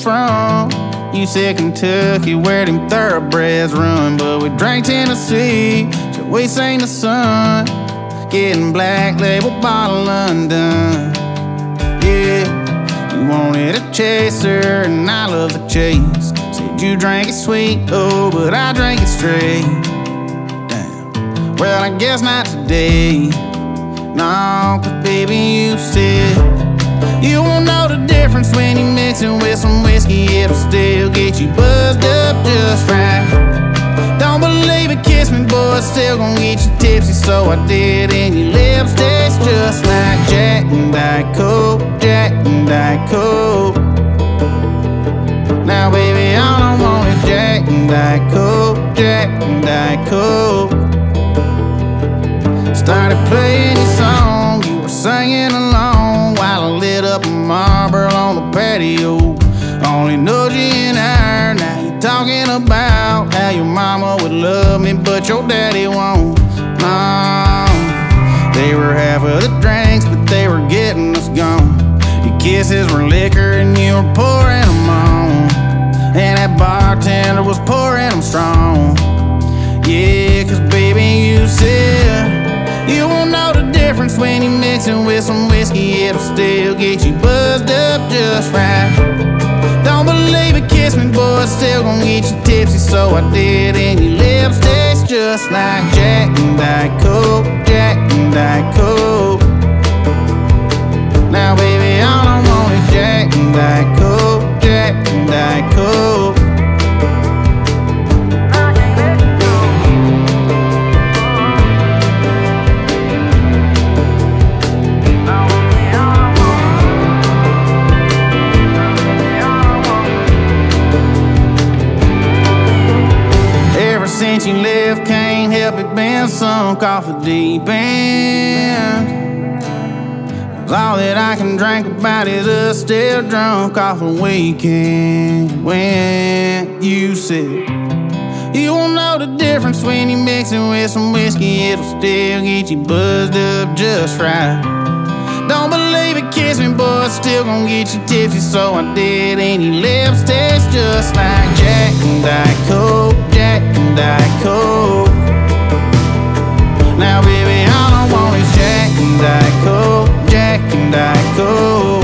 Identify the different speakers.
Speaker 1: from? You said Kentucky, where them thoroughbreds run. But we drank Tennessee till we seen the sun. Getting Black Label bottle undone. Yeah, you wanted a chaser and I love the chase. Said you drank it sweet, oh, but I drank it straight. Damn, well, I guess not today. No, 'cause baby, you said you won't know the difference when you mix it with some whiskey. It'll still get you buzzed up just right. Don't believe it, kiss me, boy, it's still gon' get you tipsy. So I did, and your lips taste just like Jack and Diet Coke, Jack and Diet Coke. Now, baby, all I want is Jack and Diet Coke, Jack and Diet Coke. Started playing your song, you were singing along while I lit up a Marlboro on the patio. Only knows you in her, now you're talking about how your mama would love me, but your daddy won't. No, they were half of the drinks, but they were getting us gone. Your kisses were liquor and you were pouring them on, and that bartender was pouring them strong. Yeah, 'cause baby, you said you won't know the difference when you mix it with some whiskey. It'll still get you buzzed up just right. Don't believe it, kiss me, boy, it's still gon' get you tipsy. So I did, and your lips taste just like Jack and Diet Coke, Jack and Diet Coke. Now, baby, all I want is Jack and Diet Coke, Jack and Diet Coke. Since you left, can't help it, been sunk off the deep end. 'Cause all that I can drink about is us still drunk off a weekend. When you said you won't know the difference when you mix it with some whiskey. It'll still get you buzzed up just right. Don't believe it, kiss me, boy, it's still gon' get you tipsy. So I did, and your lips taste just like Jack and Diet Coke, Jack and Diet Coke. Now, baby, all I want is Jack and Diet Coke, Jack and Diet Coke.